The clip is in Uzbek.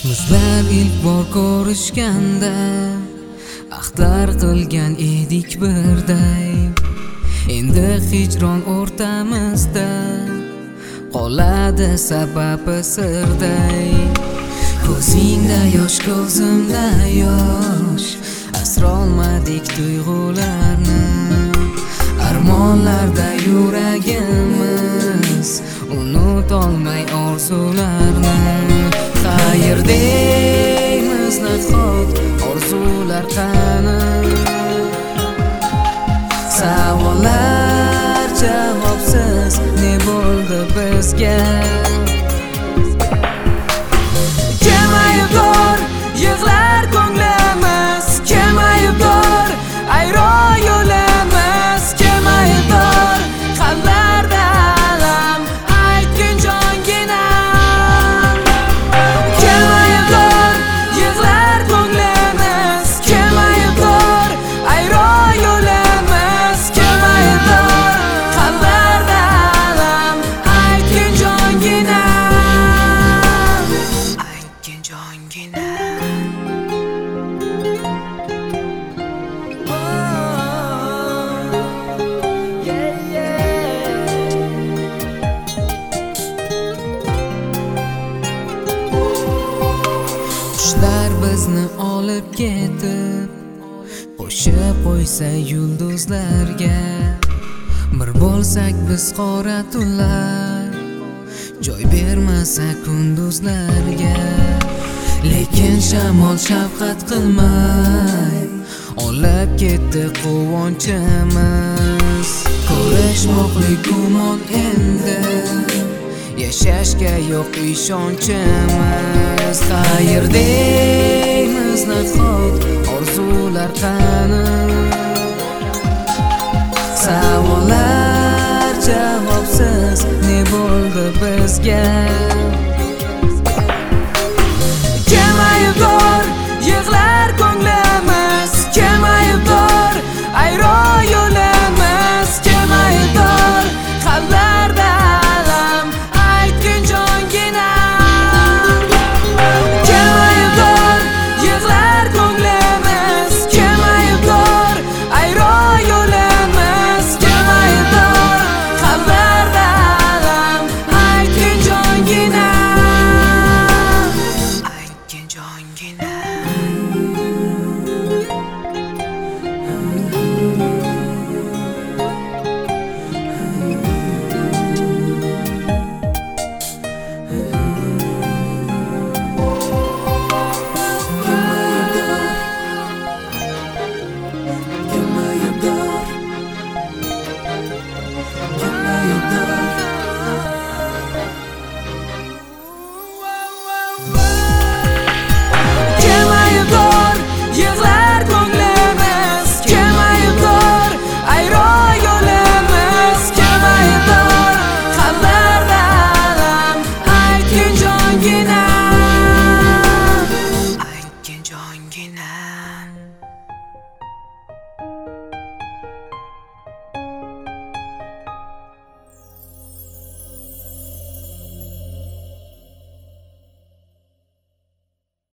Bizlar ilk bor ko'rishganda ahdlar qilgan edik birday. Endi hijron o'rtamizda qoladi sababi sirday. Ko'zingda yosh, ko'zimda yosh, asrolmadik tuyg'ularni. Armonlarda yuragimiz unutolmay orzularni. Xayr deymiz nahot, orzular qani? Savollar javobsiz, ne bo'ldi bizga? Kelmayib bor, yig'lar ko'nglimiz, kelmayib bor, ayron yo'limiz, kelmayib bor, qalblarda alam aytgin jonginam. Kelmayib bor, yig'lar ko'nglimiz, kelmayib bor, ayron yo'limiz, kelmayib bor, qalblarda alam aytgin jonginam, aytgin jonginam. Qushlar bizni olib ketib, qo'shib qo'ysa yulduzlarga. Bir bo'lsak biz qora tunlar, joy bermasa kunduzlarga. Lekin shamol shafqat qilmay olib ketdi quvonchimiz. Ko'rishmoqlik gumon endi, yashashga yo'q ishonchimiz. Xayr deymiz nahot, orzular qani? Savollar javobsiz, ne bo'ldi bizga? Kelmayib bor, yig'lar ko'nglimiz, kelmayib bor, ayron yo'limiz, kelmayib bor, qalblarda alam aytgin jonginam. Kelmayib bor, yig'lar ko'nglimiz, kelmayib bor, ayron yo'limiz, kelmayib bor, qalblarda alam aytgin jonginam, aytgin jonginam. Kelmayib bor, yig'lar ko'nglimiz, kelmayib bor, ayron yo'limiz, kelmayib bor, qalblarda alam aytgin jonginam, aytgin jonginam.